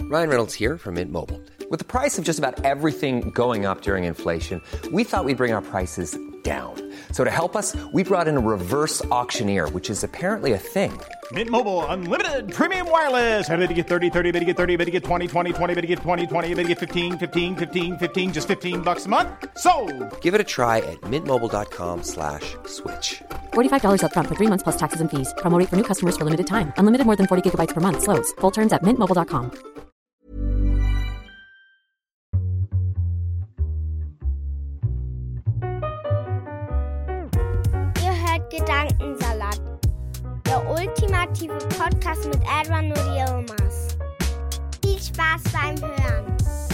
Ryan Reynolds here from Mint Mobile. With the price of just about everything going up during inflation, we thought we'd bring our prices down. So to help us, we brought in a reverse auctioneer, which is apparently a thing. Mint Mobile Unlimited Premium Wireless. How to get 30, 30, how to get 30, how to get 20, 20, 20, how to get 20, 20, how to get 15, 15, 15, 15, just $15 a month? Sold! Give it a try at mintmobile.com/switch. $45 up front for 3 months plus taxes and fees. Promo rate for new customers for limited time. Unlimited more than 40 gigabytes per month. Slows full terms at mintmobile.com. Ihr hört Gedankensalat, der ultimative Podcast mit Edwin und Yilmaz. Viel Spaß beim Hören.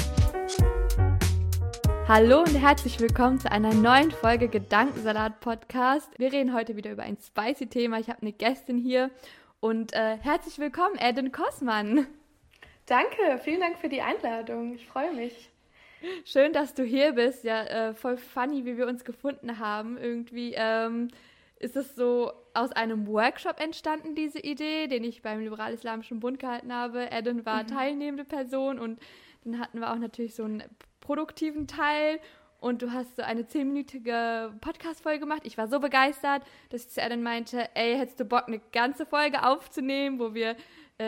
Hallo und herzlich willkommen zu einer neuen Folge Gedankensalat-Podcast. Wir reden heute wieder über ein spicy Thema. Ich habe eine Gästin hier und herzlich willkommen, Eden Kossmann. Danke, vielen Dank für die Einladung. Ich freue mich. Schön, dass du hier bist. Ja, voll funny, wie wir uns gefunden haben. Irgendwie ist es so aus einem Workshop entstanden, diese Idee, den ich beim Liberal-Islamischen Bund gehalten habe. Eden war teilnehmende Person und dann hatten wir auch natürlich so einen produktiven Teil und du hast so eine 10-minütige Podcast-Folge gemacht. Ich war so begeistert, dass ich zu Eden meinte, ey, hättest du Bock, eine ganze Folge aufzunehmen, wo wir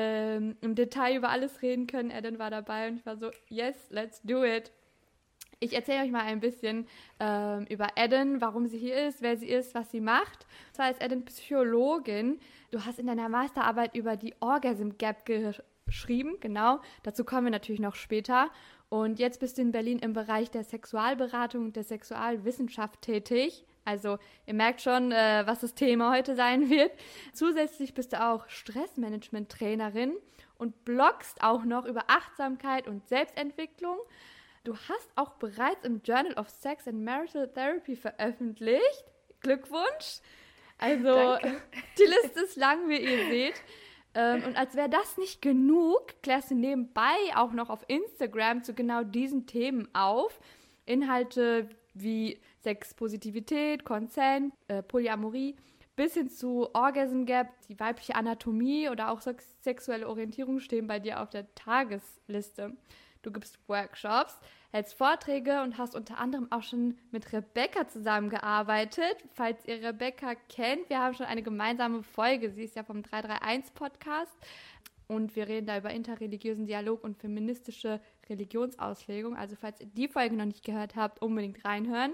im Detail über alles reden können. Eden war dabei und ich war so, yes, let's do it. Ich erzähle euch mal ein bisschen über Eden, warum sie hier ist, wer sie ist, was sie macht. Und zwar ist Eden Psychologin. Du hast in deiner Masterarbeit über die Orgasm Gap geschrieben, genau. Dazu kommen wir natürlich noch später. Und jetzt bist du in Berlin im Bereich der Sexualberatung und der Sexualwissenschaft tätig. Also ihr merkt schon, was das Thema heute sein wird. Zusätzlich bist du auch Stressmanagement-Trainerin und bloggst auch noch über Achtsamkeit und Selbstentwicklung. Du hast auch bereits im Journal of Sex and Marital Therapy veröffentlicht. Glückwunsch! Also Danke. Die Liste ist lang, wie ihr seht. Und als wäre das nicht genug, klärst du nebenbei auch noch auf Instagram zu genau diesen Themen auf. Inhalte wie Sexpositivität, Consent, Polyamorie, bis hin zu Orgasm Gap, die weibliche Anatomie oder auch sexuelle Orientierung stehen bei dir auf der Tagesliste. Du gibst Workshops, hältst Vorträge und hast unter anderem auch schon mit Rebecca zusammengearbeitet. Falls ihr Rebecca kennt, wir haben schon eine gemeinsame Folge. Sie ist ja vom 331-Podcast und wir reden da über interreligiösen Dialog und feministische Religionsauslegung. Also falls ihr die Folge noch nicht gehört habt, unbedingt reinhören.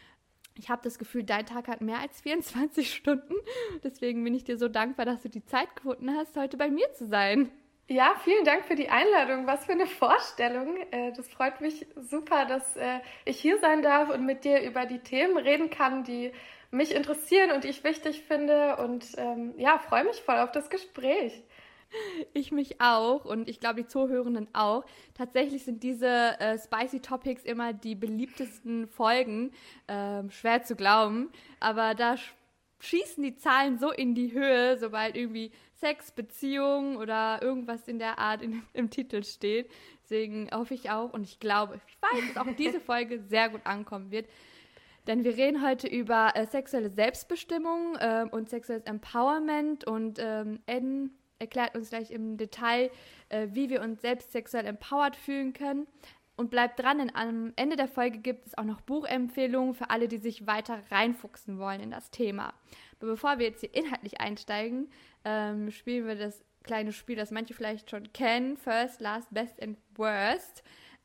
Ich habe das Gefühl, dein Tag hat mehr als 24 Stunden. Deswegen bin ich dir so dankbar, dass du die Zeit gefunden hast, heute bei mir zu sein. Ja, vielen Dank für die Einladung. Was für eine Vorstellung. Das freut mich super, dass ich hier sein darf und mit dir über die Themen reden kann, die mich interessieren und die ich wichtig finde. Und ja, freue mich voll auf das Gespräch. Ich mich auch und ich glaube, die Zuhörenden auch. Tatsächlich sind diese Spicy Topics immer die beliebtesten Folgen. Schwer zu glauben, aber da schießen die Zahlen so in die Höhe, sobald irgendwie Sex, Beziehung oder irgendwas in der Art im Titel steht. Deswegen hoffe ich auch und ich weiß, dass auch diese Folge sehr gut ankommen wird. Denn wir reden heute über sexuelle Selbstbestimmung und sexuelles Empowerment und Eden erklärt uns gleich im Detail, wie wir uns selbst sexuell empowered fühlen können. Und bleibt dran, denn am Ende der Folge gibt es auch noch Buchempfehlungen für alle, die sich weiter reinfuchsen wollen in das Thema. Aber bevor wir jetzt hier inhaltlich einsteigen, spielen wir das kleine Spiel, das manche vielleicht schon kennen, First, Last, Best and Worst.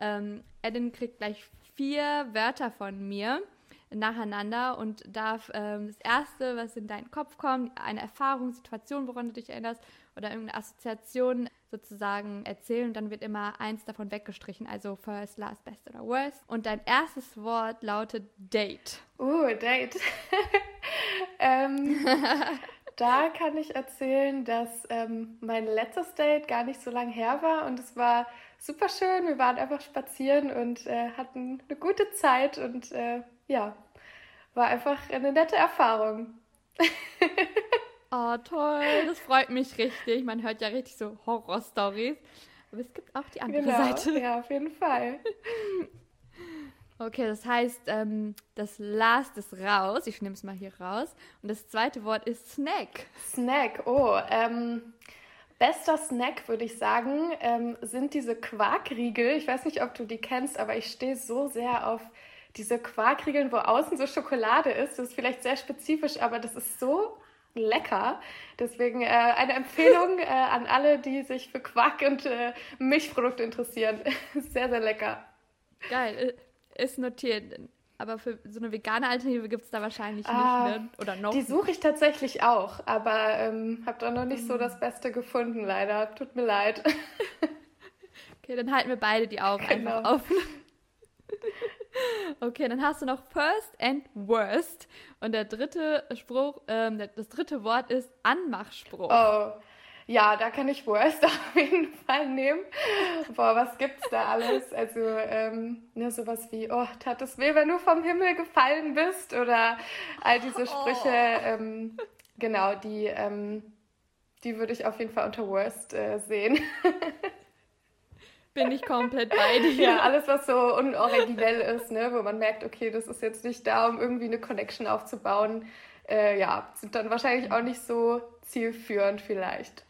Eden kriegt gleich 4 Wörter von mir nacheinander und darf das erste, was in deinen Kopf kommt, eine Erfahrung, Situation, woran du dich erinnerst oder irgendeine Assoziation sozusagen erzählen und dann wird immer eins davon weggestrichen, also First, Last, Best oder Worst. Und dein erstes Wort lautet Date. Date. Da kann ich erzählen, dass mein letztes Date gar nicht so lange her war und es war super schön. Wir waren einfach spazieren und hatten eine gute Zeit und ja, war einfach eine nette Erfahrung. Oh, toll, das freut mich richtig. Man hört ja richtig so Horror-Stories. Aber es gibt auch die andere Seite. Ja, auf jeden Fall. Okay, das heißt, das Last ist raus. Ich nehme es mal hier raus. Und das zweite Wort ist Snack. Snack, Bester Snack, würde ich sagen, sind diese Quarkriegel. Ich weiß nicht, ob du die kennst, aber ich stehe so sehr auf diese Quarkriegeln, wo außen so Schokolade ist. Das ist vielleicht sehr spezifisch, aber das ist so lecker. Deswegen eine Empfehlung an alle, die sich für Quark und Milchprodukte interessieren. Sehr, sehr lecker. Geil, ist notiert. Aber für so eine vegane Alternative gibt es da wahrscheinlich nicht, ne? Oder noch? Die suche ich tatsächlich auch, aber habe da noch nicht so das Beste gefunden, leider. Tut mir leid. Okay, dann halten wir beide die Augen einfach offen. Okay, dann hast du noch First and Worst. Und der dritte Spruch, das dritte Wort ist Anmachspruch. Oh, ja, da kann ich Worst auf jeden Fall nehmen. Boah, was gibt's da alles? Also, sowas wie, oh, tat es weh, wenn du vom Himmel gefallen bist? Oder all diese Sprüche, genau, die würde ich auf jeden Fall unter Worst sehen. Bin ich komplett bei dir. Ja, alles, was so unoriginell ist, ne, wo man merkt, okay, das ist jetzt nicht da, um irgendwie eine Connection aufzubauen, sind dann wahrscheinlich auch nicht so zielführend vielleicht.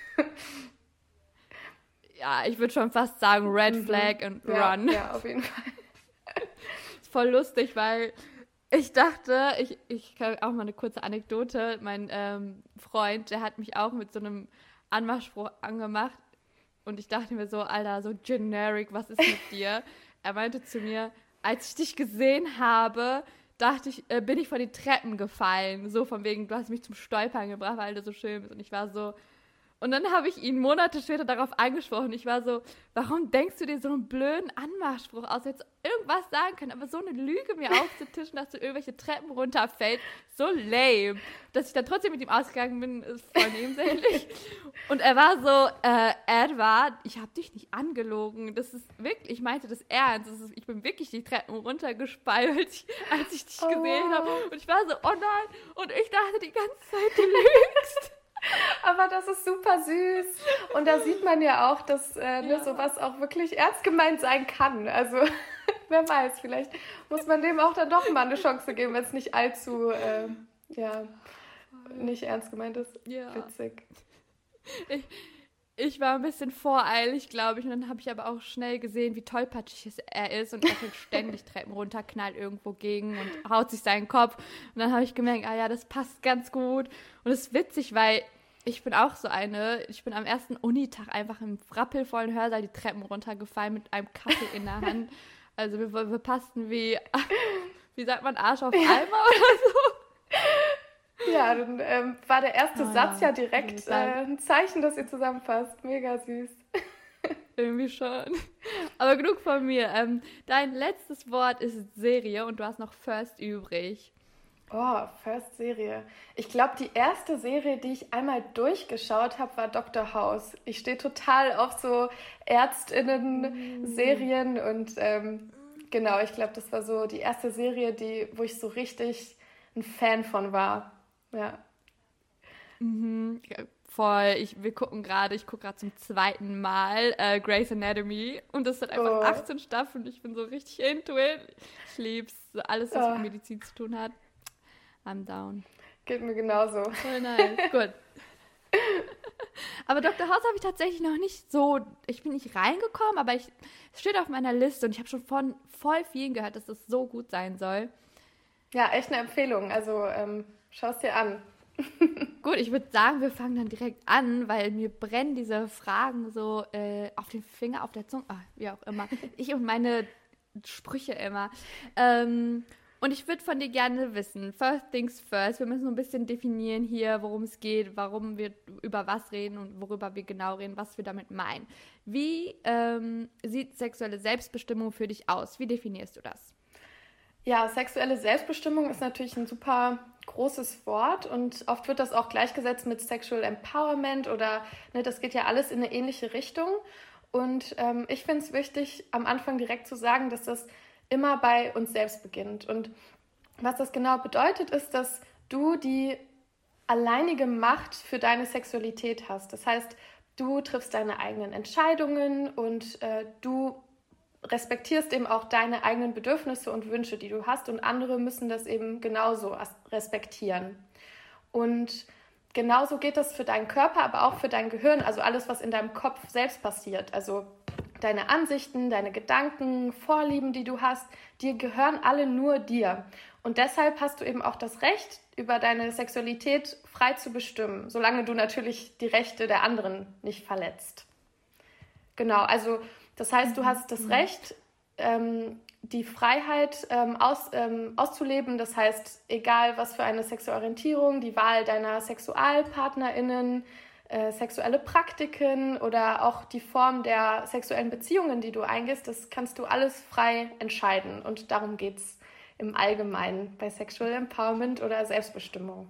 Ja, ich würde schon fast sagen Red Flag und Run. Ja, auf jeden Fall. Ist voll lustig, weil ich dachte, ich kann auch mal eine kurze Anekdote, mein Freund, der hat mich auch mit so einem Anmachspruch angemacht. Und ich dachte mir so, Alter, so generic, was ist mit dir? Er meinte zu mir, als ich dich gesehen habe, bin ich von den Treppen gefallen. So von wegen, du hast mich zum Stolpern gebracht, weil du so schön bist. Und ich war so, und dann habe ich ihn Monate später darauf angesprochen. Ich war so, warum denkst du dir so einen blöden Anmachspruch aus? Jetzt irgendwas sagen können, aber so eine Lüge mir aufzutischen, dass du irgendwelche Treppen runterfällst, so lame. Dass ich dann trotzdem mit ihm ausgegangen bin, ist voll nebensächlich. Und er war so, Edward, ich habe dich nicht angelogen. Das ist wirklich, ich meinte das ernst. Ich bin wirklich die Treppen runtergespeilt, als ich dich gesehen habe. Und ich war so, oh nein. Und ich dachte die ganze Zeit, du lügst. Aber das ist super süß. Und da sieht man ja auch, dass sowas auch wirklich ernst gemeint sein kann. Also, wer weiß, vielleicht muss man dem auch dann doch mal eine Chance geben, wenn es nicht allzu, nicht ernst gemeint ist. Ja. Witzig. Ich war ein bisschen voreilig, glaube ich. Und dann habe ich aber auch schnell gesehen, wie tollpatschig er ist. Und er fällt ständig Treppen runter, knallt irgendwo gegen und haut sich seinen Kopf. Und dann habe ich gemerkt, das passt ganz gut. Und es ist witzig, weil ich bin auch so ich bin am ersten Unitag einfach im rappelvollen Hörsaal die Treppen runtergefallen mit einem Kaffee in der Hand. Also wir passten wie sagt man, Arsch auf Eimer oder so. Ja, dann war der erste Satz ja direkt ein Zeichen, dass ihr zusammenpasst. Mega süß. Irgendwie schon. Aber genug von mir. Dein letztes Wort ist Serie und du hast noch First übrig. Oh, First Serie. Ich glaube, die erste Serie, die ich einmal durchgeschaut habe, war Dr. House. Ich stehe total auf so ÄrztInnen-Serien und genau, ich glaube, das war so die erste Serie, wo ich so richtig ein Fan von war. Ja. Mhm. Voll. Ich gucke gerade zum zweiten Mal Grey's Anatomy und das hat einfach 18 Staffeln. Ich bin so richtig into it. Ich lieb's. So alles, was mit Medizin zu tun hat. I'm down. Geht mir genauso. Voll nice. Gut. Aber Dr. House habe ich tatsächlich noch nicht so, ich bin nicht reingekommen, aber es steht auf meiner Liste und ich habe schon von voll vielen gehört, dass das so gut sein soll. Ja, echt eine Empfehlung. Also schau es dir an. Gut, ich würde sagen, wir fangen dann direkt an, weil mir brennen diese Fragen so auf den Finger, auf der Zunge, wie auch immer. Ich und meine Sprüche immer. Und ich würde von dir gerne wissen, first things first, wir müssen so ein bisschen definieren hier, worum es geht, warum wir über was reden und worüber wir genau reden, was wir damit meinen. Wie sieht sexuelle Selbstbestimmung für dich aus? Wie definierst du das? Ja, sexuelle Selbstbestimmung ist natürlich ein super großes Wort und oft wird das auch gleichgesetzt mit Sexual Empowerment oder das geht ja alles in eine ähnliche Richtung. Und ich finde es wichtig, am Anfang direkt zu sagen, dass das immer bei uns selbst beginnt. Und was das genau bedeutet, ist, dass du die alleinige Macht für deine Sexualität hast. Das heißt, du triffst deine eigenen Entscheidungen und du respektierst eben auch deine eigenen Bedürfnisse und Wünsche, die du hast und andere müssen das eben genauso respektieren. Und genauso geht das für deinen Körper, aber auch für dein Gehirn, also alles, was in deinem Kopf selbst passiert. Also deine Ansichten, deine Gedanken, Vorlieben, die du hast, die gehören alle nur dir. Und deshalb hast du eben auch das Recht, über deine Sexualität frei zu bestimmen, solange du natürlich die Rechte der anderen nicht verletzt. Genau, also das heißt, du hast das Recht, die Freiheit auszuleben. Das heißt, egal was für eine sexuelle Orientierung, die Wahl deiner SexualpartnerInnen, sexuelle Praktiken oder auch die Form der sexuellen Beziehungen, die du eingehst, das kannst du alles frei entscheiden. Und darum geht es im Allgemeinen bei Sexual Empowerment oder Selbstbestimmung.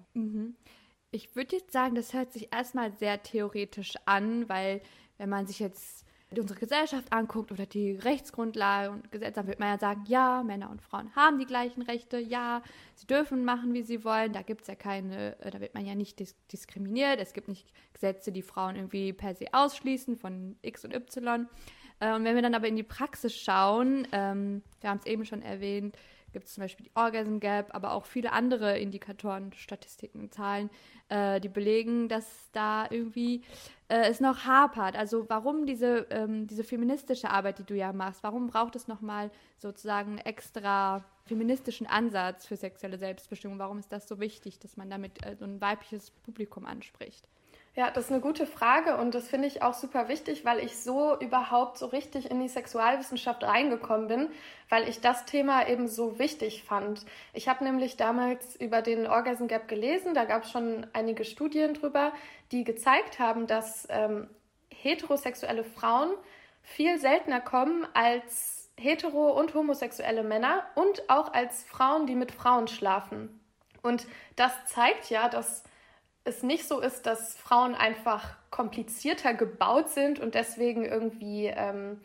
Ich würde jetzt sagen, das hört sich erstmal sehr theoretisch an, weil wenn man sich jetzt unsere Gesellschaft anguckt oder die Rechtsgrundlage und Gesetze, dann wird man ja sagen, ja, Männer und Frauen haben die gleichen Rechte, ja, sie dürfen machen, wie sie wollen, da gibt es ja keine, da wird man ja nicht diskriminiert, es gibt nicht Gesetze, die Frauen irgendwie per se ausschließen von X und Y. Und wenn wir dann aber in die Praxis schauen, wir haben es eben schon erwähnt, gibt es zum Beispiel die Orgasm Gap, aber auch viele andere Indikatoren, Statistiken, Zahlen, die belegen, dass da irgendwie es noch hapert. Also warum diese feministische Arbeit, die du ja machst, warum braucht es nochmal sozusagen einen extra feministischen Ansatz für sexuelle Selbstbestimmung? Warum ist das so wichtig, dass man damit so ein weibliches Publikum anspricht? Ja, das ist eine gute Frage und das finde ich auch super wichtig, weil ich so überhaupt so richtig in die Sexualwissenschaft reingekommen bin, weil ich das Thema eben so wichtig fand. Ich habe nämlich damals über den Orgasm Gap gelesen, da gab es schon einige Studien drüber, die gezeigt haben, dass heterosexuelle Frauen viel seltener kommen als hetero- und homosexuelle Männer und auch als Frauen, die mit Frauen schlafen. Und das zeigt ja, dass es nicht so ist, dass Frauen einfach komplizierter gebaut sind und deswegen irgendwie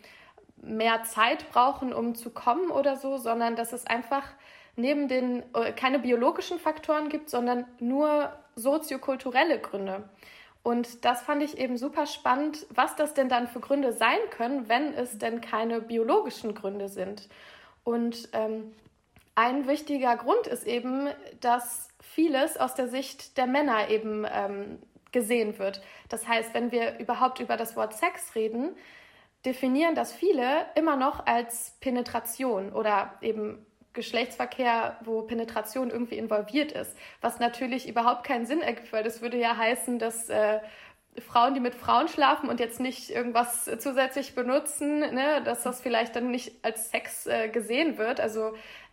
mehr Zeit brauchen, um zu kommen oder so, sondern dass es einfach neben den keine biologischen Faktoren gibt, sondern nur soziokulturelle Gründe. Und das fand ich eben super spannend, was das denn dann für Gründe sein können, wenn es denn keine biologischen Gründe sind. Und ein wichtiger Grund ist eben, dass vieles aus der Sicht der Männer eben gesehen wird. Das heißt, wenn wir überhaupt über das Wort Sex reden, definieren das viele immer noch als Penetration oder eben Geschlechtsverkehr, wo Penetration irgendwie involviert ist, was natürlich überhaupt keinen Sinn ergibt, weil das würde ja heißen, dass Frauen, die mit Frauen schlafen und jetzt nicht irgendwas zusätzlich benutzen, ne, dass das vielleicht dann nicht als Sex gesehen wird. Also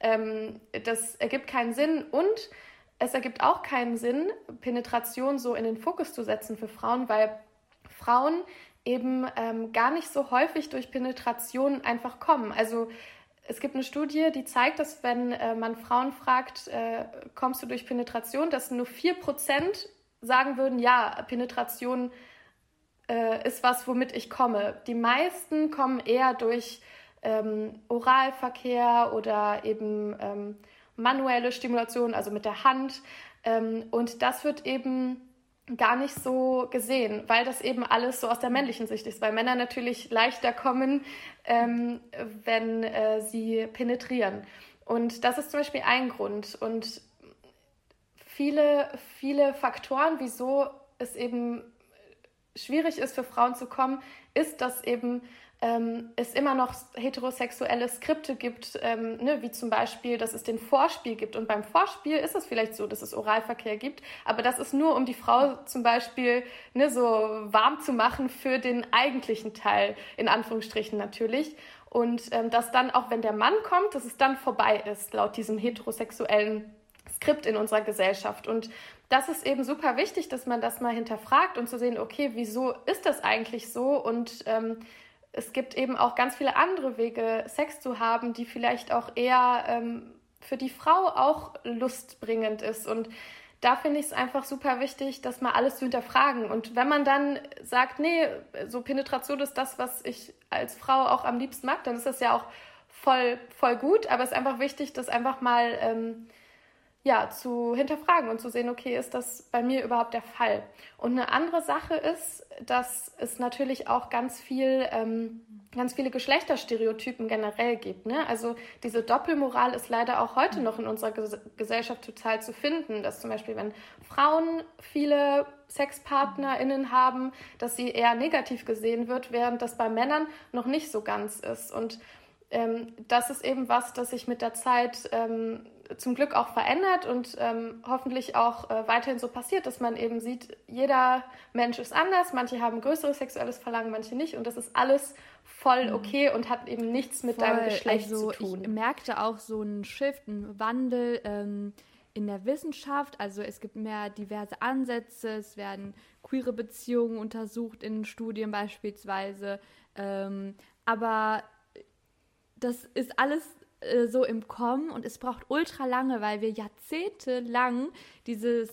das ergibt keinen Sinn und es ergibt auch keinen Sinn, Penetration so in den Fokus zu setzen für Frauen, weil Frauen eben gar nicht so häufig durch Penetration einfach kommen. Also es gibt eine Studie, die zeigt, dass wenn man Frauen fragt, kommst du durch Penetration, dass nur 4% sagen würden, ja, Penetration ist was, womit ich komme. Die meisten kommen eher durch Oralverkehr oder eben manuelle Stimulation, also mit der Hand. Und das wird eben gar nicht so gesehen, weil das eben alles so aus der männlichen Sicht ist, weil Männer natürlich leichter kommen, wenn sie penetrieren. Und das ist zum Beispiel ein Grund. Und viele Faktoren, wieso es eben schwierig ist, für Frauen zu kommen, ist, dass eben es immer noch heterosexuelle Skripte gibt, wie zum Beispiel, dass es den Vorspiel gibt. Und beim Vorspiel ist es vielleicht so, dass es Oralverkehr gibt, aber das ist nur, um die Frau zum Beispiel so warm zu machen für den eigentlichen Teil, in Anführungsstrichen natürlich. Und dass dann, auch wenn der Mann kommt, dass es dann vorbei ist, laut diesem heterosexuellen Skript in unserer Gesellschaft. Und das ist eben super wichtig, dass man das mal hinterfragt und zu sehen, okay, wieso ist das eigentlich so? Und es gibt eben auch ganz viele andere Wege, Sex zu haben, die vielleicht auch eher für die Frau auch lustbringend ist. Und da finde ich es einfach super wichtig, das mal alles zu hinterfragen. Und wenn man dann sagt, nee, so Penetration ist das, was ich als Frau auch am liebsten mag, dann ist das ja auch voll gut. Aber es ist einfach wichtig, das einfach mal zu hinterfragen und zu sehen, okay, ist das bei mir überhaupt der Fall? Und eine andere Sache ist, dass es natürlich auch ganz viele Geschlechterstereotypen generell gibt. Ne? Also diese Doppelmoral ist leider auch heute noch in unserer Gesellschaft total zu finden, dass zum Beispiel, wenn Frauen viele SexpartnerInnen haben, dass sie eher negativ gesehen wird, während das bei Männern noch nicht so ganz ist. Und das ist eben was, das sich mit der Zeit zum Glück auch verändert und hoffentlich auch weiterhin so passiert, dass man eben sieht, jeder Mensch ist anders, manche haben größeres sexuelles Verlangen, manche nicht und das ist alles voll okay und hat eben nichts mit deinem Geschlecht zu tun. Ich merkte auch so einen Shift, einen Wandel in der Wissenschaft, also es gibt mehr diverse Ansätze, es werden queere Beziehungen untersucht in Studien beispielsweise, aber das ist alles so im Kommen und es braucht ultra lange, weil wir jahrzehntelang dieses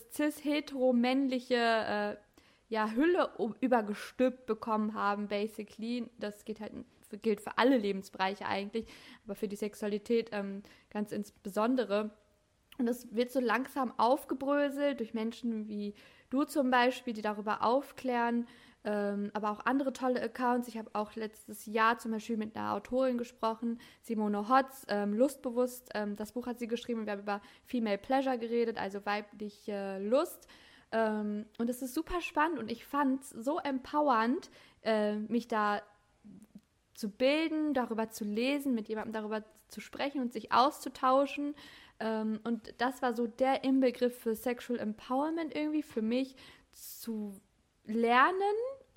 cis-hetero-männliche Hülle übergestülpt bekommen haben, basically. Das gilt für alle Lebensbereiche eigentlich, aber für die Sexualität ganz insbesondere. Und es wird so langsam aufgebröselt durch Menschen wie du zum Beispiel, die darüber aufklären, aber auch andere tolle Accounts. Ich habe auch letztes Jahr zum Beispiel mit einer Autorin gesprochen, Simone Hotz, Lustbewusst. Das Buch hat sie geschrieben und wir haben über Female Pleasure geredet, also weibliche Lust. Und es ist super spannend und ich fand es so empowernd, mich da zu bilden, darüber zu lesen, mit jemandem darüber zu sprechen und sich auszutauschen. Und das war so der Inbegriff für Sexual Empowerment irgendwie für mich, zu lernen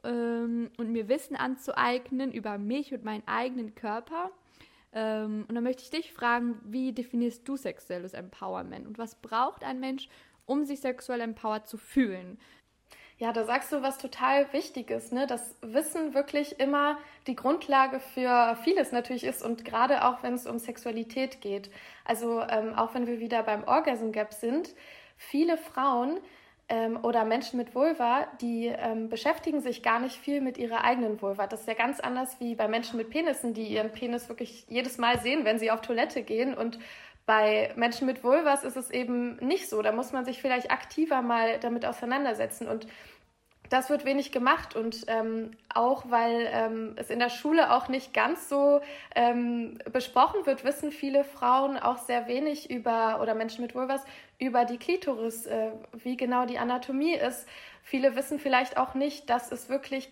und mir Wissen anzueignen über mich und meinen eigenen Körper. Und dann möchte ich dich fragen, wie definierst du sexuelles Empowerment und was braucht ein Mensch, um sich sexuell empowered zu fühlen? Ja, da sagst du was total Wichtiges, ne? Dass Wissen wirklich immer die Grundlage für vieles natürlich ist und gerade auch, wenn es um Sexualität geht. Also auch wenn wir wieder beim Orgasm Gap sind, viele Frauen oder Menschen mit Vulva, die beschäftigen sich gar nicht viel mit ihrer eigenen Vulva. Das ist ja ganz anders wie bei Menschen mit Penissen, die ihren Penis wirklich jedes Mal sehen, wenn sie auf Toilette gehen. Und bei Menschen mit Vulvas ist es eben nicht so. Da muss man sich vielleicht aktiver mal damit auseinandersetzen. Und das wird wenig gemacht und auch, weil es in der Schule auch nicht ganz so besprochen wird, wissen viele Frauen auch sehr wenig oder Menschen mit Vulvas über die Klitoris, wie genau die Anatomie ist. Viele wissen vielleicht auch nicht, dass es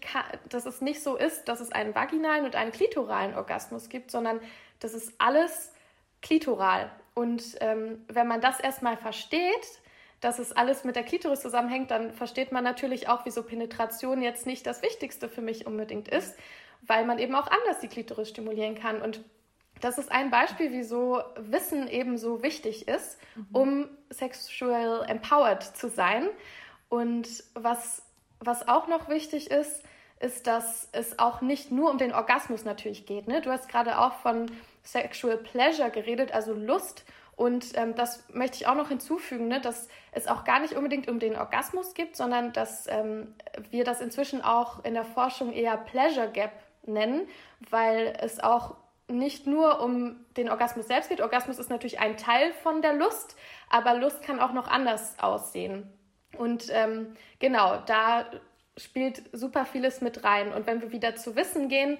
nicht so ist, dass es einen vaginalen und einen klitoralen Orgasmus gibt, sondern das ist alles klitoral. Und wenn man das erstmal versteht, dass es alles mit der Klitoris zusammenhängt, dann versteht man natürlich auch, wieso Penetration jetzt nicht das Wichtigste für mich unbedingt ist, weil man eben auch anders die Klitoris stimulieren kann. Und das ist ein Beispiel, wieso Wissen eben so wichtig ist, um sexual empowered zu sein. Und was auch noch wichtig ist, dass es auch nicht nur um den Orgasmus natürlich geht. Ne? Du hast gerade auch von Sexual Pleasure geredet, also Lust. Und das möchte ich auch noch hinzufügen, ne, dass es auch gar nicht unbedingt um den Orgasmus geht, sondern dass wir das inzwischen auch in der Forschung eher Pleasure Gap nennen, weil es auch nicht nur um den Orgasmus selbst geht. Orgasmus ist natürlich ein Teil von der Lust, aber Lust kann auch noch anders aussehen. Und genau, da spielt super vieles mit rein. Und wenn wir wieder zu Wissen gehen,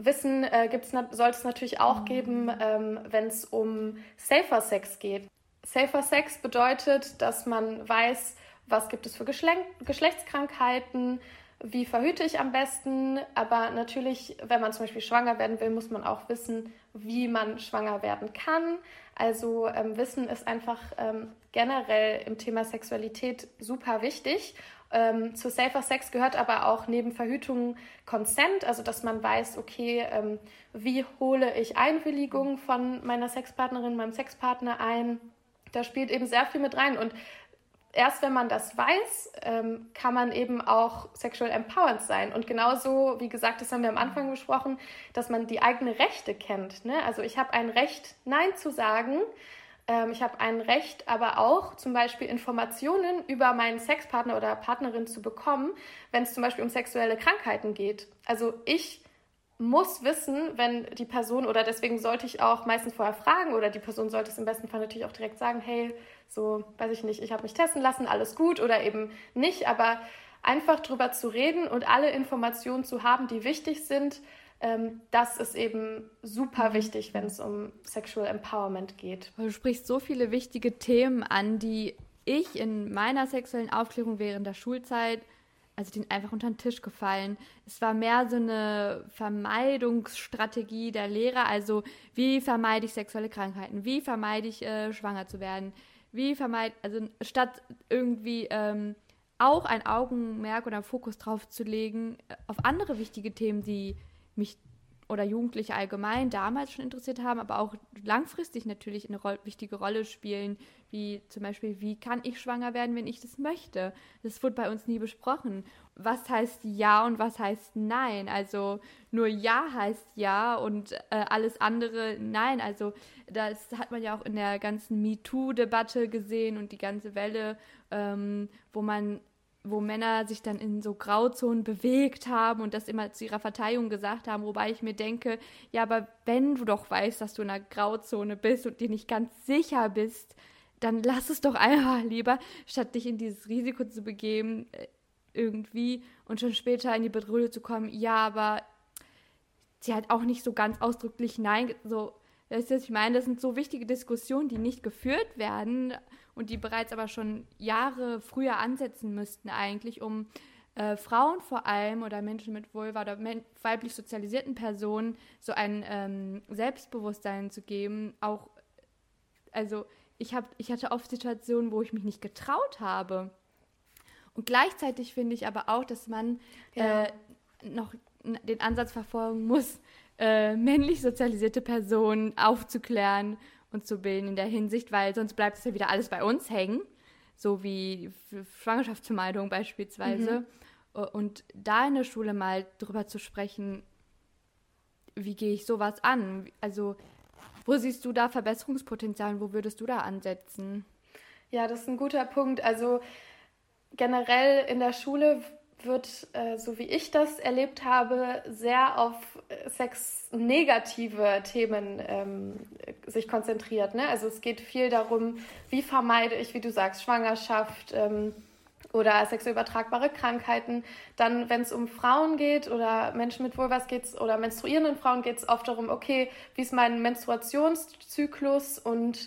soll es natürlich auch geben, wenn es um Safer Sex geht. Safer Sex bedeutet, dass man weiß, was gibt es für Geschlechtskrankheiten, wie verhüte ich am besten. Aber natürlich, wenn man zum Beispiel schwanger werden will, muss man auch wissen, wie man schwanger werden kann. Also Wissen ist einfach generell im Thema Sexualität super wichtig. Zu Safer Sex gehört aber auch neben Verhütung Consent, also dass man weiß, okay, wie hole ich Einwilligung von meiner Sexpartnerin, meinem Sexpartner ein. Da spielt eben sehr viel mit rein. Und erst wenn man das weiß, kann man eben auch sexual empowered sein. Und genauso, wie gesagt, das haben wir am Anfang besprochen, dass man die eigenen Rechte kennt. Ne? Also ich habe ein Recht, Nein zu sagen. Ich habe ein Recht, aber auch zum Beispiel Informationen über meinen Sexpartner oder Partnerin zu bekommen, wenn es zum Beispiel um sexuelle Krankheiten geht. Also ich muss wissen, wenn die Person, oder deswegen sollte ich auch meistens vorher fragen, oder die Person sollte es im besten Fall natürlich auch direkt sagen, hey, so, weiß ich nicht, ich habe mich testen lassen, alles gut, oder eben nicht, aber einfach drüber zu reden und alle Informationen zu haben, die wichtig sind, das ist eben super wichtig, wenn es um Sexual Empowerment geht. Du sprichst so viele wichtige Themen an, die ich in meiner sexuellen Aufklärung während der Schulzeit, also denen einfach unter den Tisch gefallen. Es war mehr so eine Vermeidungsstrategie der Lehrer, also wie vermeide ich sexuelle Krankheiten, wie vermeide ich schwanger zu werden, also statt irgendwie auch ein Augenmerk oder Fokus drauf zu legen auf andere wichtige Themen, die mich oder Jugendliche allgemein damals schon interessiert haben, aber auch langfristig natürlich eine wichtige Rolle spielen, wie zum Beispiel, wie kann ich schwanger werden, wenn ich das möchte? Das wurde bei uns nie besprochen. Was heißt Ja und was heißt Nein? Also nur Ja heißt Ja und alles andere Nein. Also das hat man ja auch in der ganzen MeToo-Debatte gesehen und die ganze Welle, wo Männer sich dann in so Grauzonen bewegt haben und das immer zu ihrer Verteidigung gesagt haben, wobei ich mir denke, ja, aber wenn du doch weißt, dass du in einer Grauzone bist und dir nicht ganz sicher bist, dann lass es doch einfach lieber, statt dich in dieses Risiko zu begeben, irgendwie und schon später in die Bedrohung zu kommen, ja, aber sie hat auch nicht so ganz ausdrücklich Nein, so, weißt du, was ich meine? Das sind so wichtige Diskussionen, die nicht geführt werden und die bereits aber schon Jahre früher ansetzen müssten eigentlich, um Frauen vor allem oder Menschen mit Vulva oder weiblich sozialisierten Personen so ein Selbstbewusstsein zu geben. Auch, also ich hatte oft Situationen, wo ich mich nicht getraut habe. Und gleichzeitig finde ich aber auch, dass man noch den Ansatz verfolgen muss, männlich sozialisierte Personen aufzuklären und zu bilden in der Hinsicht, weil sonst bleibt es ja wieder alles bei uns hängen, so wie Schwangerschaftsvermeidung beispielsweise. Und da in der Schule mal drüber zu sprechen, wie gehe ich sowas an? Also wo siehst du da Verbesserungspotenzial und wo würdest du da ansetzen? Ja, das ist ein guter Punkt. Also generell in der Schule wird, so wie ich das erlebt habe, sehr auf sexnegative Themen sich konzentriert. Ne? Also es geht viel darum, wie vermeide ich, wie du sagst, Schwangerschaft oder sexuell übertragbare Krankheiten. Dann, wenn es um Frauen geht oder Menschen mit Vulvas geht's oder menstruierenden Frauen, geht es oft darum, okay, wie ist mein Menstruationszyklus und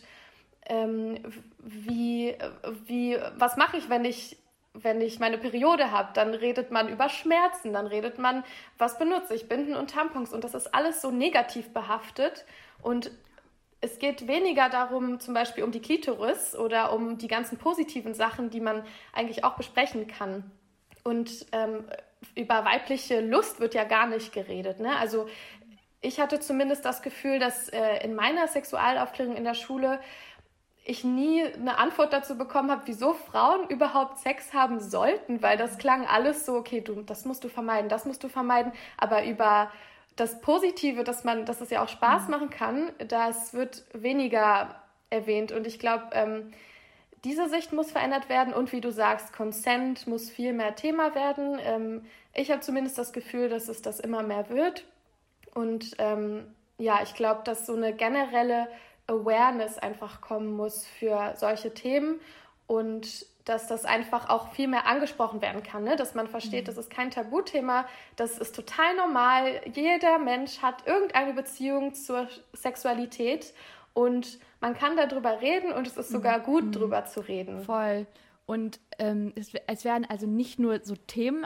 was mache ich, wenn ich meine Periode habe, dann redet man über Schmerzen, dann redet man, was benutze ich, Binden und Tampons und das ist alles so negativ behaftet und es geht weniger darum, zum Beispiel um die Klitoris oder um die ganzen positiven Sachen, die man eigentlich auch besprechen kann. Und über weibliche Lust wird ja gar nicht geredet, ne? Also ich hatte zumindest das Gefühl, dass in meiner Sexualaufklärung in der Schule ich nie eine Antwort dazu bekommen habe, wieso Frauen überhaupt Sex haben sollten, weil das klang alles so, okay, das musst du vermeiden, aber über das Positive, dass es ja auch Spaß machen kann, das wird weniger erwähnt und ich glaube, diese Sicht muss verändert werden und wie du sagst, Consent muss viel mehr Thema werden. Ich habe zumindest das Gefühl, dass es das immer mehr wird und ich glaube, dass so eine generelle Awareness einfach kommen muss für solche Themen und dass das einfach auch viel mehr angesprochen werden kann, ne? Dass man versteht, das ist kein Tabuthema, das ist total normal. Jeder Mensch hat irgendeine Beziehung zur Sexualität und man kann darüber reden und es ist sogar gut, drüber zu reden. Voll. Und es werden also nicht nur so Themen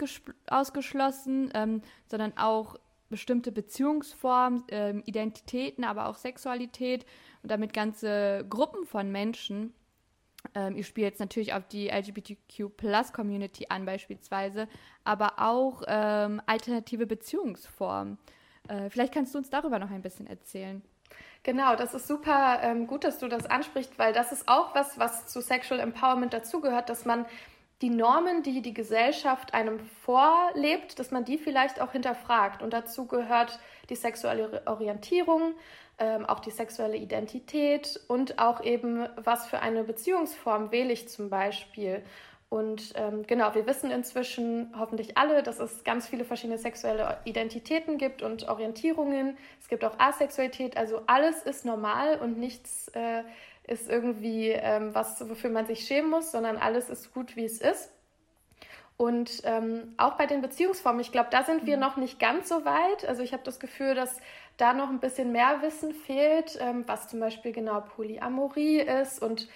ausgeschlossen, sondern auch bestimmte Beziehungsformen, Identitäten, aber auch Sexualität und damit ganze Gruppen von Menschen. Ich spiele jetzt natürlich auf die LGBTQ+-Community an beispielsweise, aber auch alternative Beziehungsformen. Vielleicht kannst du uns darüber noch ein bisschen erzählen. Genau, das ist super gut, dass du das ansprichst, weil das ist auch was zu Sexual Empowerment dazugehört, dass man die Normen, die die Gesellschaft einem vorlebt, dass man die vielleicht auch hinterfragt. Und dazu gehört die sexuelle Orientierung, auch die sexuelle Identität und auch eben, was für eine Beziehungsform wähle ich zum Beispiel. Und genau, wir wissen inzwischen hoffentlich alle, dass es ganz viele verschiedene sexuelle Identitäten gibt und Orientierungen. Es gibt auch Asexualität, also alles ist normal und nichts ist irgendwie was, wofür man sich schämen muss, sondern alles ist gut, wie es ist. Und auch bei den Beziehungsformen, ich glaube, da sind wir noch nicht ganz so weit. Also ich habe das Gefühl, dass da noch ein bisschen mehr Wissen fehlt, was zum Beispiel genau Polyamorie ist und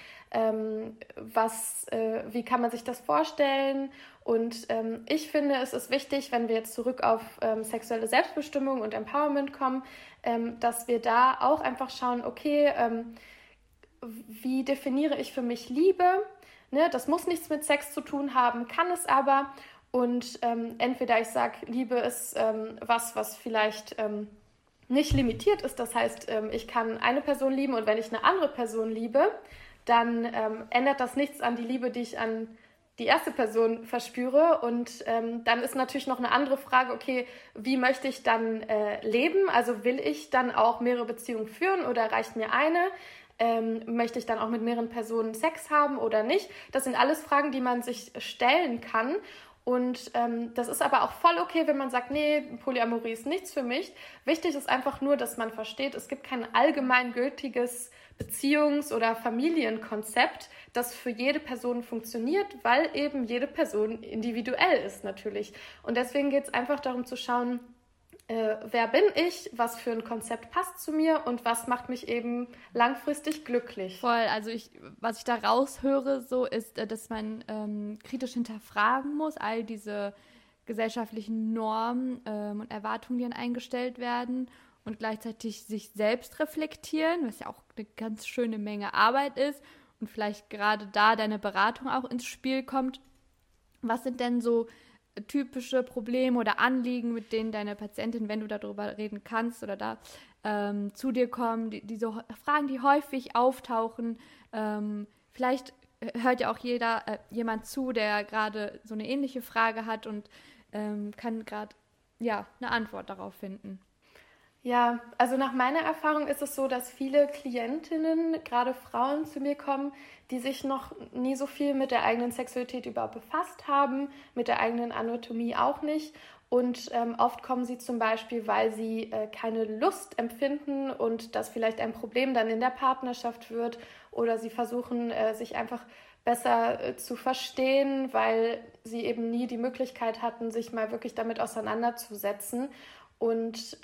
wie kann man sich das vorstellen. Und ich finde, es ist wichtig, wenn wir jetzt zurück auf sexuelle Selbstbestimmung und Empowerment kommen, dass wir da auch einfach schauen, okay, wie definiere ich für mich Liebe? Ne, das muss nichts mit Sex zu tun haben, kann es aber. Und entweder ich sage, Liebe ist was vielleicht nicht limitiert ist. Das heißt, ich kann eine Person lieben und wenn ich eine andere Person liebe, dann ändert das nichts an die Liebe, die ich an die erste Person verspüre. Und dann ist natürlich noch eine andere Frage, okay, wie möchte ich dann leben? Also will ich dann auch mehrere Beziehungen führen oder reicht mir eine? Möchte ich dann auch mit mehreren Personen Sex haben oder nicht? Das sind alles Fragen, die man sich stellen kann. Und das ist aber auch voll okay, wenn man sagt, nee, Polyamorie ist nichts für mich. Wichtig ist einfach nur, dass man versteht, es gibt kein allgemeingültiges Beziehungs- oder Familienkonzept, das für jede Person funktioniert, weil eben jede Person individuell ist natürlich. Und deswegen geht es einfach darum zu schauen, wer bin ich, was für ein Konzept passt zu mir und was macht mich eben langfristig glücklich. Voll, also was ich da raushöre, so ist, dass man kritisch hinterfragen muss, all diese gesellschaftlichen Normen und Erwartungen, die dann eingestellt werden und gleichzeitig sich selbst reflektieren, was ja auch eine ganz schöne Menge Arbeit ist und vielleicht gerade da deine Beratung auch ins Spiel kommt. Was sind denn so typische Probleme oder Anliegen, mit denen deine Patientin, wenn du darüber reden kannst oder da zu dir kommen, diese Fragen, die häufig auftauchen, vielleicht hört ja auch jemand zu, der gerade so eine ähnliche Frage hat und kann gerade eine Antwort darauf finden. Ja, also nach meiner Erfahrung ist es so, dass viele Klientinnen, gerade Frauen, zu mir kommen, die sich noch nie so viel mit der eigenen Sexualität überhaupt befasst haben, mit der eigenen Anatomie auch nicht. Und oft kommen sie zum Beispiel, weil sie keine Lust empfinden und das vielleicht ein Problem dann in der Partnerschaft wird, oder sie versuchen, sich einfach besser zu verstehen, weil sie eben nie die Möglichkeit hatten, sich mal wirklich damit auseinanderzusetzen. Und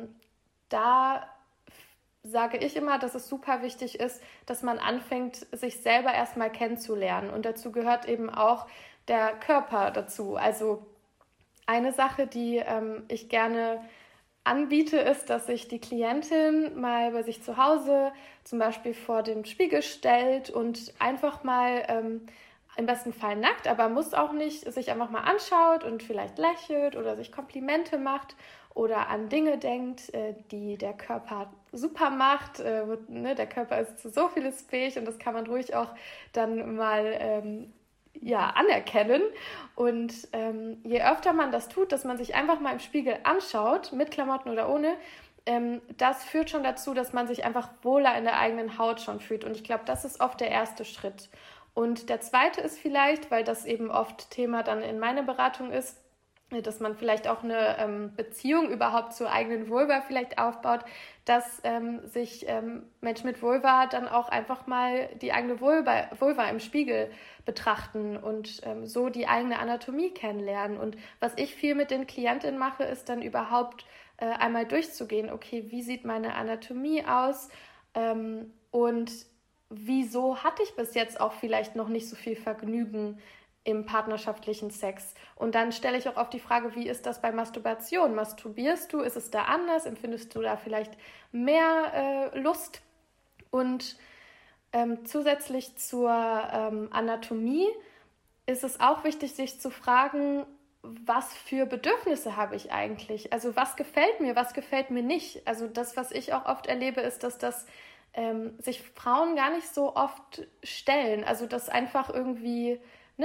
da sage ich immer, dass es super wichtig ist, dass man anfängt, sich selber erstmal kennenzulernen. Und dazu gehört eben auch der Körper dazu. Also eine Sache, die ich gerne anbiete, ist, dass sich die Klientin mal bei sich zu Hause zum Beispiel vor den Spiegel stellt und einfach mal im besten Fall nackt, aber muss auch nicht, sich einfach mal anschaut und vielleicht lächelt oder sich Komplimente macht oder an Dinge denkt, die der Körper super macht. Der Körper ist zu so vieles fähig und das kann man ruhig auch dann mal anerkennen. Und je öfter man das tut, dass man sich einfach mal im Spiegel anschaut, mit Klamotten oder ohne, das führt schon dazu, dass man sich einfach wohler in der eigenen Haut schon fühlt. Und ich glaube, das ist oft der erste Schritt. Und der zweite ist vielleicht, weil das eben oft Thema dann in meiner Beratung ist, dass man vielleicht auch eine Beziehung überhaupt zur eigenen Vulva vielleicht aufbaut, dass sich Menschen mit Vulva dann auch einfach mal die eigene Vulva im Spiegel betrachten und so die eigene Anatomie kennenlernen. Und was ich viel mit den Klientinnen mache, ist dann überhaupt einmal durchzugehen, okay, wie sieht meine Anatomie aus und wieso hatte ich bis jetzt auch vielleicht noch nicht so viel Vergnügen im partnerschaftlichen Sex. Und dann stelle ich auch oft die Frage, wie ist das bei Masturbation? Masturbierst du? Ist es da anders? Empfindest du da vielleicht mehr Lust? Und zusätzlich zur Anatomie ist es auch wichtig, sich zu fragen, was für Bedürfnisse habe ich eigentlich? Also was gefällt mir nicht? Also das, was ich auch oft erlebe, ist, dass das sich Frauen gar nicht so oft stellen. Also dass einfach irgendwie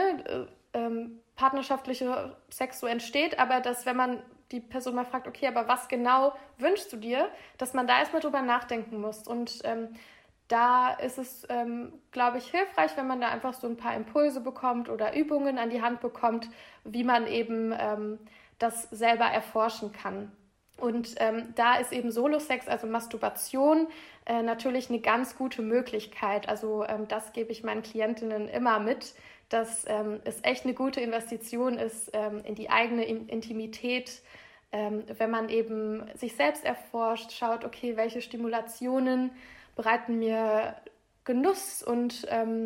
partnerschaftlicher Sex so entsteht, aber dass, wenn man die Person mal fragt, okay, aber was genau wünschst du dir, dass man da erstmal drüber nachdenken muss. Und da ist es, glaube ich, hilfreich, wenn man da einfach so ein paar Impulse bekommt oder Übungen an die Hand bekommt, wie man eben das selber erforschen kann. Und da ist eben Solo-Sex, also Masturbation, natürlich eine ganz gute Möglichkeit. Also das gebe ich meinen Klientinnen immer mit, dass es echt eine gute Investition ist in die eigene Intimität, wenn man eben sich selbst erforscht, schaut, okay, welche Stimulationen bereiten mir Genuss und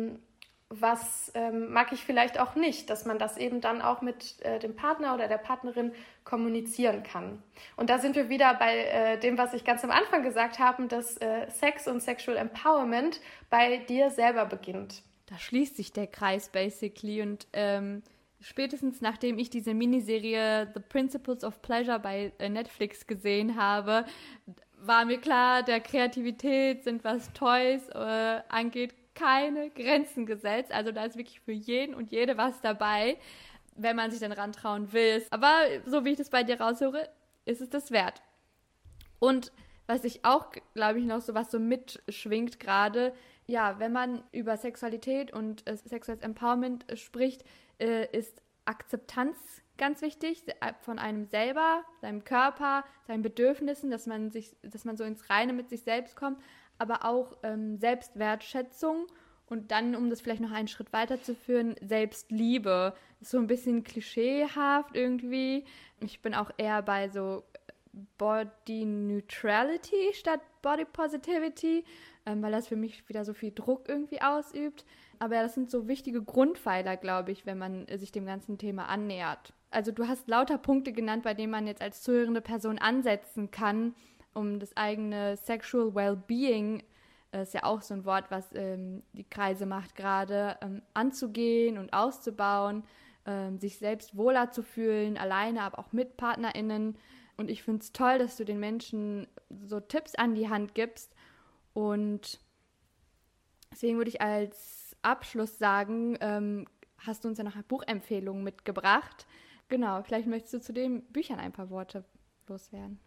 was mag ich vielleicht auch nicht, dass man das eben dann auch mit dem Partner oder der Partnerin kommunizieren kann. Und da sind wir wieder bei dem, was ich ganz am Anfang gesagt habe, dass Sex und Sexual Empowerment bei dir selber beginnt. Da schließt sich der Kreis basically und spätestens nachdem ich diese Miniserie The Principles of Pleasure bei Netflix gesehen habe, war mir klar, der Kreativität sind, was Toys angeht, keine Grenzen gesetzt. Also da ist wirklich für jeden und jede was dabei, wenn man sich dann rantrauen will. Aber so wie ich das bei dir raushöre, ist es das wert. Und was ich auch, glaube ich, noch so was so mitschwingt gerade, ja, wenn man über Sexualität und sexuelles Empowerment spricht, ist Akzeptanz ganz wichtig von einem selber, seinem Körper, seinen Bedürfnissen, dass man so ins Reine mit sich selbst kommt, aber auch Selbstwertschätzung und dann, um das vielleicht noch einen Schritt weiterzuführen, Selbstliebe. Ist so ein bisschen klischeehaft irgendwie. Ich bin auch eher bei so Body Neutrality statt Body Positivity, weil das für mich wieder so viel Druck irgendwie ausübt. Aber ja, das sind so wichtige Grundpfeiler, glaube ich, wenn man sich dem ganzen Thema annähert. Also du hast lauter Punkte genannt, bei denen man jetzt als zuhörende Person ansetzen kann, um das eigene Sexual Wellbeing, ist ja auch so ein Wort, was die Kreise macht gerade, anzugehen und auszubauen, sich selbst wohler zu fühlen, alleine, aber auch mit PartnerInnen. Und ich finde es toll, dass du den Menschen so Tipps an die Hand gibst. Und deswegen würde ich als Abschluss sagen, hast du uns ja noch eine Buchempfehlung mitgebracht. Genau, vielleicht möchtest du zu den Büchern ein paar Worte loswerden.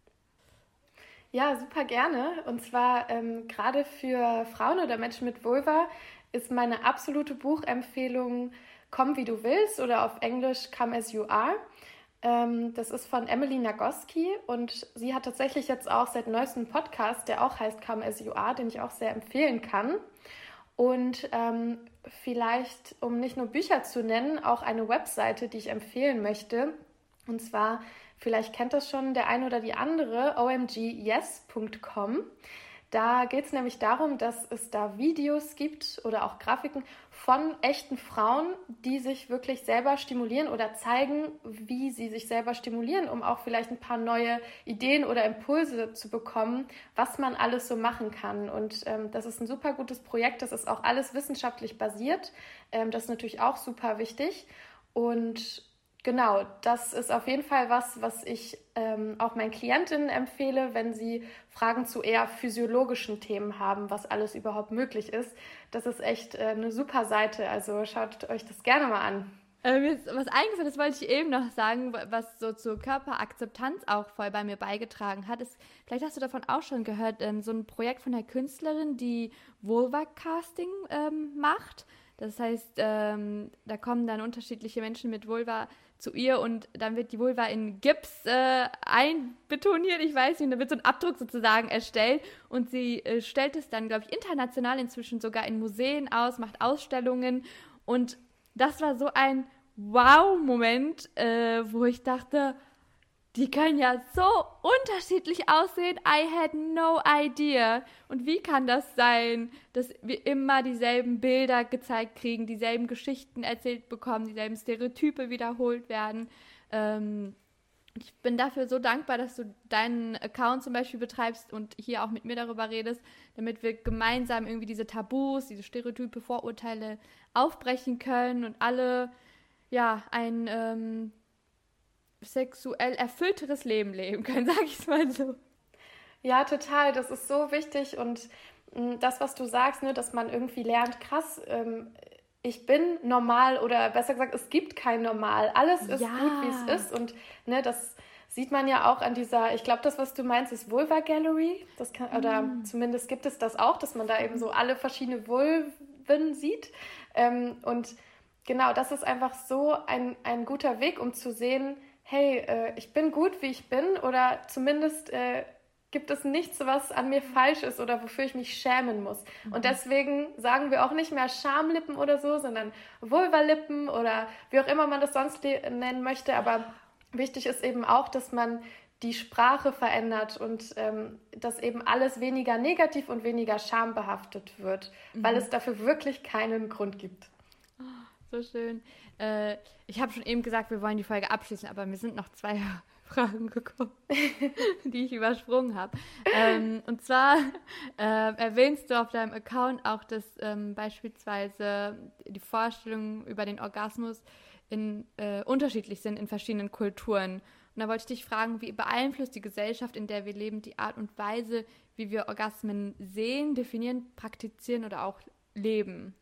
Ja, super gerne. Und zwar gerade für Frauen oder Menschen mit Vulva ist meine absolute Buchempfehlung Komm, wie du willst oder auf Englisch Come as you are. Das ist von Emily Nagoski und sie hat tatsächlich jetzt auch seit neuestem Podcast, der auch heißt Come as you are, den ich auch sehr empfehlen kann. Und vielleicht, um nicht nur Bücher zu nennen, auch eine Webseite, die ich empfehlen möchte. Und zwar, vielleicht kennt das schon der eine oder die andere, omgyes.com. Da geht es nämlich darum, dass es da Videos gibt oder auch Grafiken von echten Frauen, die sich wirklich selber stimulieren oder zeigen, wie sie sich selber stimulieren, um auch vielleicht ein paar neue Ideen oder Impulse zu bekommen, was man alles so machen kann. Und das ist ein super gutes Projekt, das ist auch alles wissenschaftlich basiert. Das ist natürlich auch super wichtig. Und genau, das ist auf jeden Fall was ich auch meinen Klientinnen empfehle, wenn sie Fragen zu eher physiologischen Themen haben, was alles überhaupt möglich ist. Das ist echt eine super Seite, also schaut euch das gerne mal an. Mir ist was eingefallen, das wollte ich eben noch sagen, was so zur Körperakzeptanz auch voll bei mir beigetragen hat. Vielleicht hast du davon auch schon gehört, so ein Projekt von der Künstlerin, die Vulva-Casting macht. Das heißt, da kommen dann unterschiedliche Menschen mit Vulva zu ihr und dann wird die Vulva in Gips einbetoniert, ich weiß nicht, da wird so ein Abdruck sozusagen erstellt und sie stellt es dann, glaube ich, international inzwischen sogar in Museen aus, macht Ausstellungen und das war so ein Wow-Moment, wo ich dachte, die können ja so unterschiedlich aussehen. I had no idea. Und wie kann das sein, dass wir immer dieselben Bilder gezeigt kriegen, dieselben Geschichten erzählt bekommen, dieselben Stereotype wiederholt werden? Ich bin dafür so dankbar, dass du deinen Account zum Beispiel betreibst und hier auch mit mir darüber redest, damit wir gemeinsam irgendwie diese Tabus, diese Stereotype, Vorurteile aufbrechen können und alle ja ein sexuell erfüllteres Leben leben können, sag ich es mal so. Ja, total, das ist so wichtig und das, was du sagst, ne, dass man irgendwie lernt, krass, ich bin normal oder besser gesagt, es gibt kein Normal, alles ist gut, wie es ist und ne, das sieht man ja auch an dieser, ich glaube, das, was du meinst, ist Vulva Gallery. Oder zumindest gibt es das auch, dass man da eben so alle verschiedene Vulven sieht. Und genau, das ist einfach so ein guter Weg, um zu sehen, hey, ich bin gut, wie ich bin, oder zumindest gibt es nichts, was an mir falsch ist oder wofür ich mich schämen muss. Und deswegen sagen wir auch nicht mehr Schamlippen oder so, sondern Vulvalippen oder wie auch immer man das sonst nennen möchte. Aber wichtig ist eben auch, dass man die Sprache verändert und dass eben alles weniger negativ und weniger schambehaftet wird, weil es dafür wirklich keinen Grund gibt. So schön. Ich habe schon eben gesagt, wir wollen die Folge abschließen, aber mir sind noch 2 Fragen gekommen, die ich übersprungen habe. Und zwar erwähnst du auf deinem Account auch, dass beispielsweise die Vorstellungen über den Orgasmus unterschiedlich sind in verschiedenen Kulturen. Und da wollte ich dich fragen, wie beeinflusst die Gesellschaft, in der wir leben, die Art und Weise, wie wir Orgasmen sehen, definieren, praktizieren oder auch leben?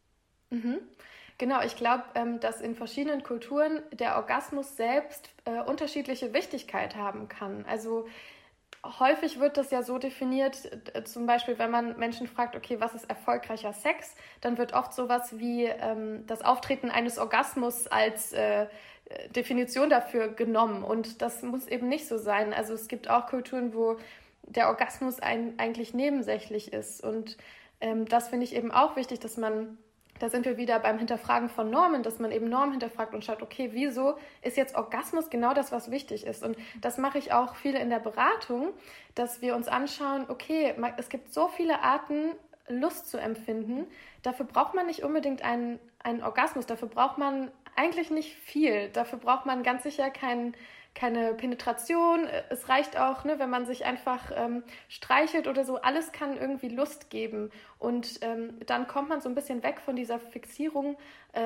Genau, ich glaube, dass in verschiedenen Kulturen der Orgasmus selbst unterschiedliche Wichtigkeit haben kann. Also häufig wird das ja so definiert, zum Beispiel, wenn man Menschen fragt, okay, was ist erfolgreicher Sex, dann wird oft sowas wie das Auftreten eines Orgasmus als Definition dafür genommen. Und das muss eben nicht so sein. Also es gibt auch Kulturen, wo der Orgasmus eigentlich nebensächlich ist. Und das finde ich eben auch wichtig, dass man, da sind wir wieder beim Hinterfragen von Normen, dass man eben Normen hinterfragt und schaut, okay, wieso ist jetzt Orgasmus genau das, was wichtig ist? Und das mache ich auch viel in der Beratung, dass wir uns anschauen, okay, es gibt so viele Arten, Lust zu empfinden. Dafür braucht man nicht unbedingt einen Orgasmus, dafür braucht man eigentlich nicht viel. Dafür braucht man ganz sicher keine Penetration. Es reicht auch, ne, wenn man sich einfach streichelt oder so. Alles kann irgendwie Lust geben. Und dann kommt man so ein bisschen weg von dieser Fixierung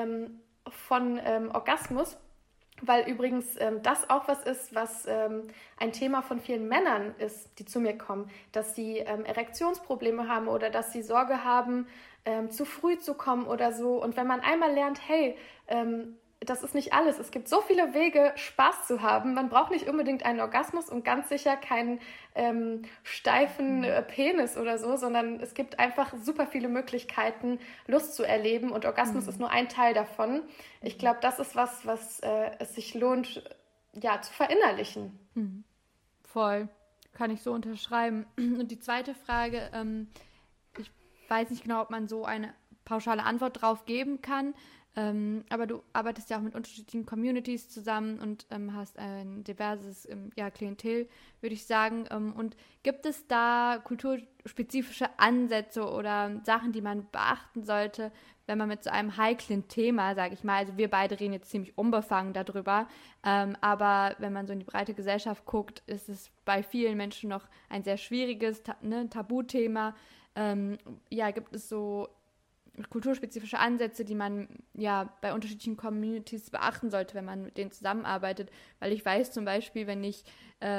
von Orgasmus, weil übrigens das auch was ist, was ein Thema von vielen Männern ist, die zu mir kommen, dass sie Erektionsprobleme haben oder dass sie Sorge haben, zu früh zu kommen oder so. Und wenn man einmal lernt, hey, das ist nicht alles. Es gibt so viele Wege, Spaß zu haben. Man braucht nicht unbedingt einen Orgasmus und ganz sicher keinen steifen Penis oder so, sondern es gibt einfach super viele Möglichkeiten, Lust zu erleben und Orgasmus ist nur ein Teil davon. Ich glaube, das ist was es sich lohnt, ja, zu verinnerlichen. Voll. Kann ich so unterschreiben. Und die zweite Frage, ich weiß nicht genau, ob man so eine pauschale Antwort drauf geben kann, aber du arbeitest ja auch mit unterschiedlichen Communities zusammen und hast ein diverses Klientel, würde ich sagen. Und gibt es da kulturspezifische Ansätze oder Sachen, die man beachten sollte, wenn man mit so einem heiklen Thema, sage ich mal, also wir beide reden jetzt ziemlich unbefangen darüber, aber wenn man so in die breite Gesellschaft guckt, ist es bei vielen Menschen noch ein sehr schwieriges Tabuthema. Gibt es so kulturspezifische Ansätze, die man ja bei unterschiedlichen Communities beachten sollte, wenn man mit denen zusammenarbeitet, weil ich weiß zum Beispiel, wenn ich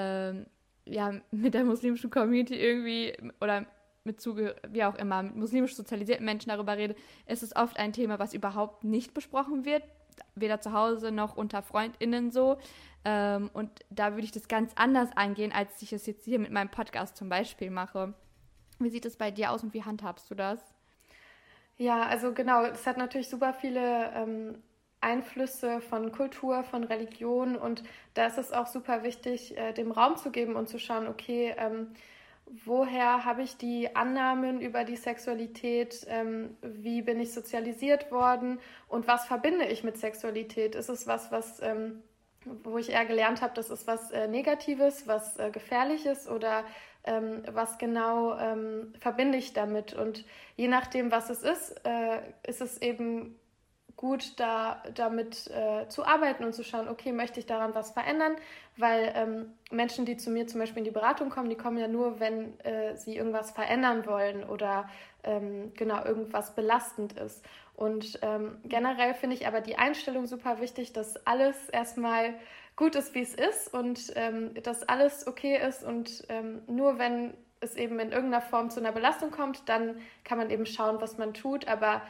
mit der muslimischen Community irgendwie oder mit muslimisch sozialisierten Menschen darüber rede, ist es oft ein Thema, was überhaupt nicht besprochen wird, weder zu Hause noch unter FreundInnen so. Und da würde ich das ganz anders angehen, als ich es jetzt hier mit meinem Podcast zum Beispiel mache. Wie sieht es bei dir aus und wie handhabst du das? Ja, also genau, es hat natürlich super viele Einflüsse von Kultur, von Religion und da ist es auch super wichtig, dem Raum zu geben und zu schauen, okay, woher habe ich die Annahmen über die Sexualität, wie bin ich sozialisiert worden und was verbinde ich mit Sexualität? Ist es was wo ich eher gelernt habe, das ist was Negatives, was Gefährliches oder was genau verbinde ich damit? Und je nachdem, was es ist es eben gut, damit zu arbeiten und zu schauen, okay, möchte ich daran was verändern? Weil Menschen, die zu mir zum Beispiel in die Beratung kommen, die kommen ja nur, wenn sie irgendwas verändern wollen oder irgendwas belastend ist. Und generell finde ich aber die Einstellung super wichtig, dass alles erstmal gut ist, wie es ist und dass alles okay ist und nur wenn es eben in irgendeiner Form zu einer Belastung kommt, dann kann man eben schauen, was man tut, aber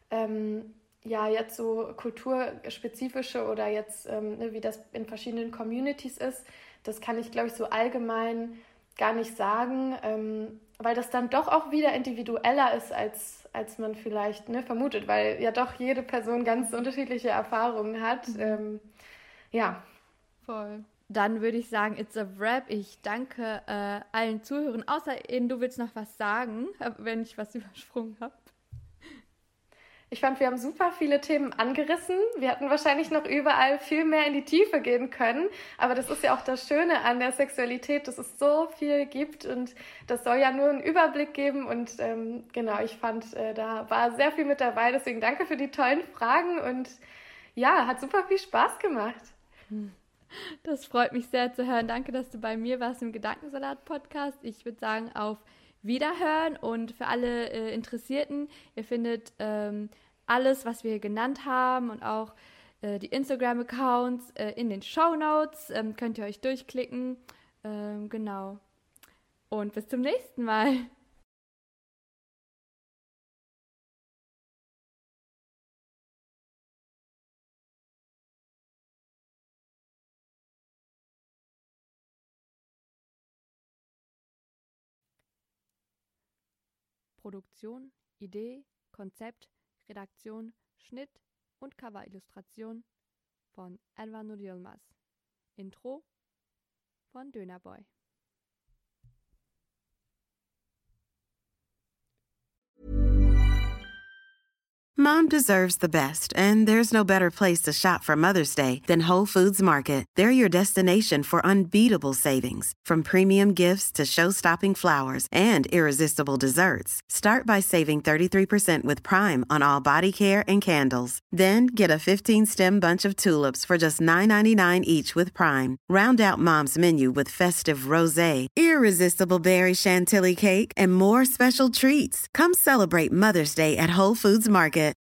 jetzt so kulturspezifische oder jetzt, wie das in verschiedenen Communities ist, das kann ich, glaube ich, so allgemein gar nicht sagen, weil das dann doch auch wieder individueller ist, als man vielleicht vermutet, weil ja doch jede Person ganz unterschiedliche Erfahrungen hat. Ja. Voll. Dann würde ich sagen, it's a wrap. Ich danke allen Zuhörern, außer du willst noch was sagen, wenn ich was übersprungen habe. Ich fand, wir haben super viele Themen angerissen. Wir hätten wahrscheinlich noch überall viel mehr in die Tiefe gehen können. Aber das ist ja auch das Schöne an der Sexualität, dass es so viel gibt. Und das soll ja nur einen Überblick geben. Und genau, ich fand, da war sehr viel mit dabei. Deswegen danke für die tollen Fragen. Und ja, hat super viel Spaß gemacht. Das freut mich sehr zu hören. Danke, dass du bei mir warst im Gedankensalat-Podcast. Ich würde sagen, auf Wiederhören, und für alle Interessierten, ihr findet alles, was wir genannt haben, und auch die Instagram-Accounts in den Shownotes, könnt ihr euch durchklicken, genau, und bis zum nächsten Mal. Produktion, Idee, Konzept, Redaktion, Schnitt und Coverillustration von Edward Nur Yilmaz. Intro von Dönerboy. Mom deserves the best, and there's no better place to shop for Mother's Day than Whole Foods Market. They're your destination for unbeatable savings, from premium gifts to show-stopping flowers and irresistible desserts. Start by saving 33% with Prime on all body care and candles. Then get a 15-stem bunch of tulips for just $9.99 each with Prime. Round out Mom's menu with festive rosé, irresistible berry chantilly cake, and more special treats. Come celebrate Mother's Day at Whole Foods Market.